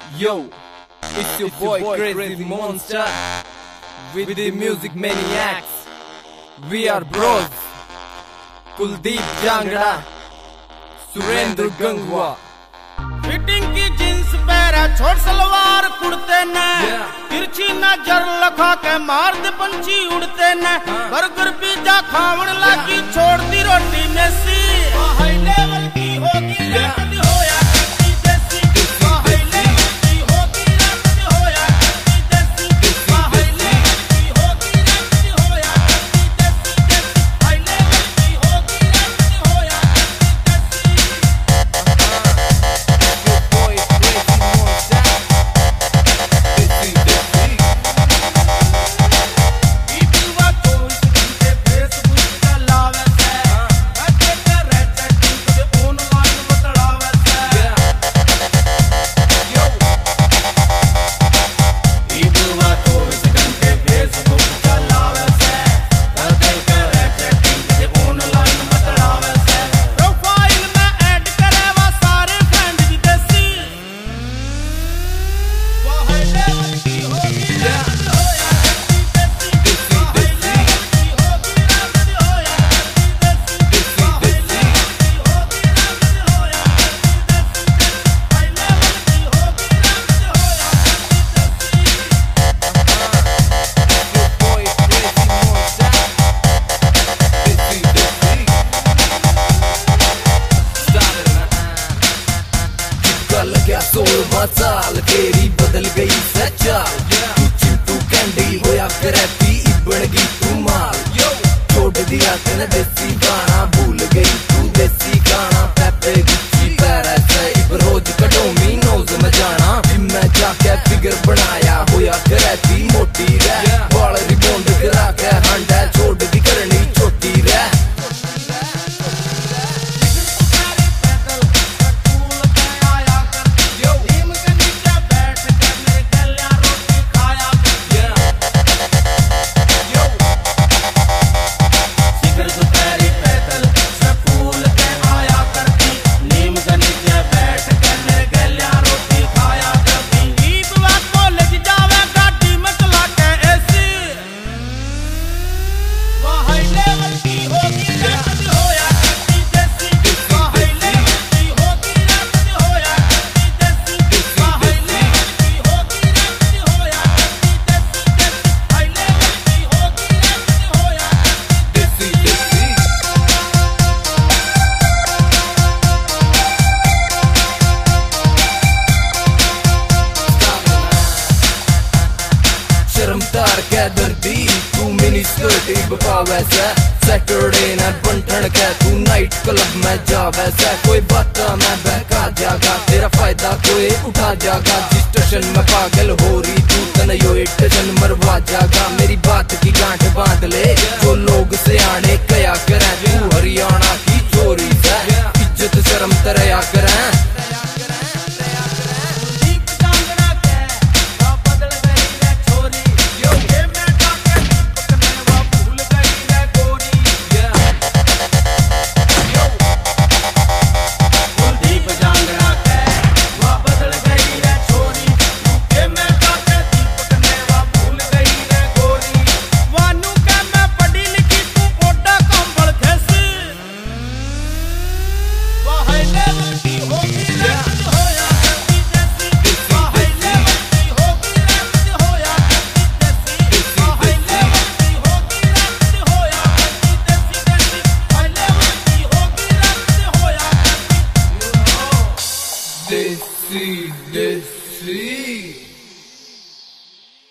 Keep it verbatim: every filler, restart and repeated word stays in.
Yo, it's your boy Crazy Monster with the Music Maniacs. We are bros. Kuldeep Jangra, Surender Gangwa. Fitting की jeans पहरा, छोट सलवार कुर्ते न, तिरछी नजर लखा के मार दे पंछी उड़ते न। बर्गर पिज्जा खावण लागी छोड़ दी रोटी में सी। हाई लेवल की होगी रखती होया करती जैसी। हाई लेवल की होगी रखती होया करती जैसी। हाई लेवल की होगी रखती होया करती जैसी। हाई लेवल की होगी रखती होया करती साल तेरी बदल गई सचाल। तू चिंटू कैंडी होया करती इबन गई तू माल। छोड़ दिया तेने देसी गाना, भूल गई तू देसी गाना। पेपे गुच्ची पैरासाइट रोज कटोमी नोज में जाना। जिम में जाके फिगर बनाया होया करती मोटी रह। बाल रिबॉन्ड करा के हंडा छोड़ दी करनी छोटी रह। क्या दर्दी तू मिनी स्कर्ट बपा वैसा। सैटरडे न बंठन के तू नाइट क्लब में जा वैसा। कोई बात मैं बहका जागा, तेरा फायदा कोई उठा जागा। जिस स्टेशन में पागल हो रही तू तनयो स्टेशन मरवा जागा। मेरी बात की गांठ बांध ले, जो लोग से आने कया करें। तू हरियाणा की चोरी से इज्जत शर्म तरया करें। Desi, desi.